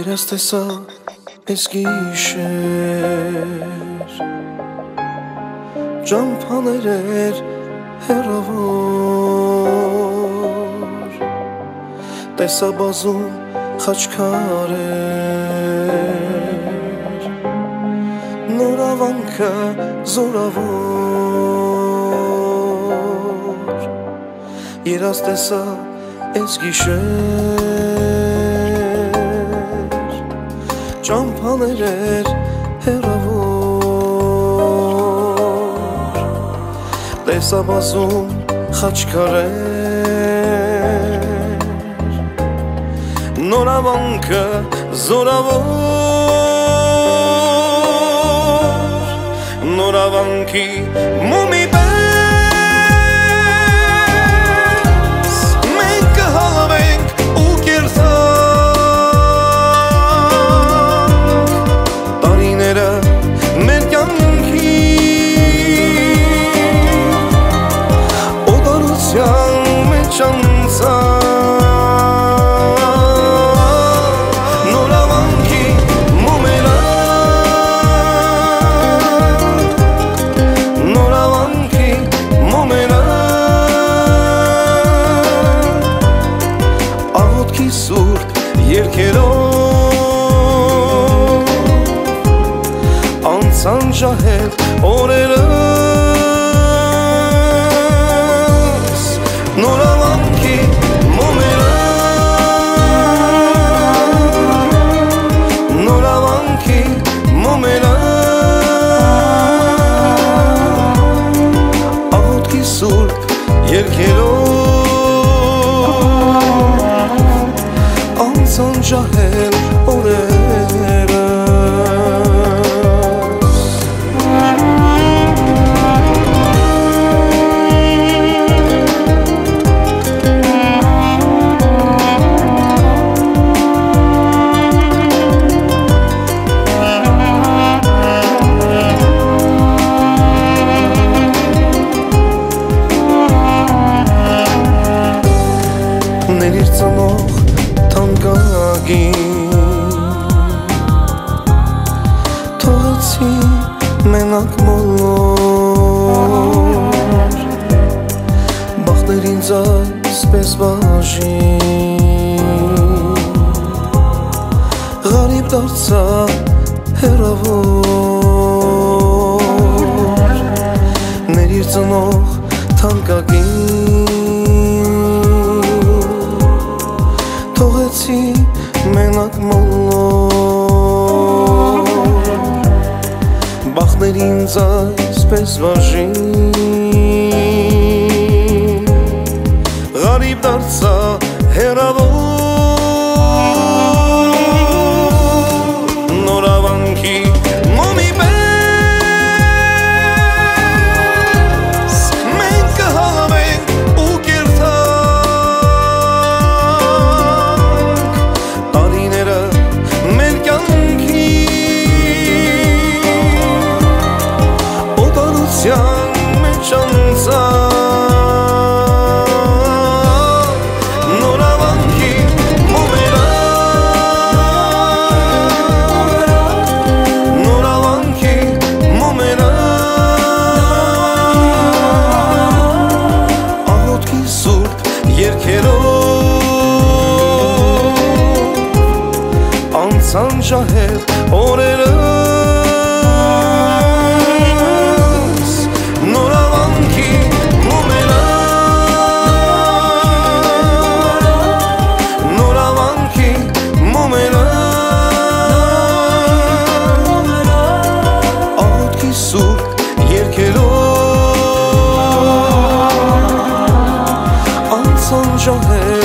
Երաս տեսա ես գիշեր Ճամփաներ էր հեռավոր Տեսա բազում խաչքարեր Նոր ավանքը զորավոր Երաս տեսա ես գիշեր Ճամփաներ էր հեռավոր Տեսա բազում խաչքարեր Նոր ավանքը զորավոր Նոր ավանքի մոմի պես Մենք կհալվենք ու կերթանք Տարիները մեր կյանքի Օտարության մեջ անցան Սուրբ երկերով անցան ջահել օրերս նոր ավանքի մոմերը նոր ավանքի մոմերը աղոթքի սուրբ երկերով Անցան ջահել օրերս Ներիր ծնող Թողեցի մենակ մոլոր Բախտեր ինձ այսպես բաժին Ղարիբ դարձա հեռավոր Ներիր ծնող թանկագին Թողեցի մենակ մոլոր Բախտներ ինձ այսպես բաժին Ղարիբ դարձա հեռավոր Նոր ավանքի մոմի պես Մենք կհալվենք ու կերթանք Տարիները մեր կյանքի Օտարության մեջ անցան Նոր ավանքի մոմերը Նոր ավանքի մոմերը Աղոթքի սուրբ երկերով Անցան ջահել օրերս Նոր ավանքի մոմերը Նոր ավանքի մոմերը Աղոթքի սուրբ երկերով Անցան ջահել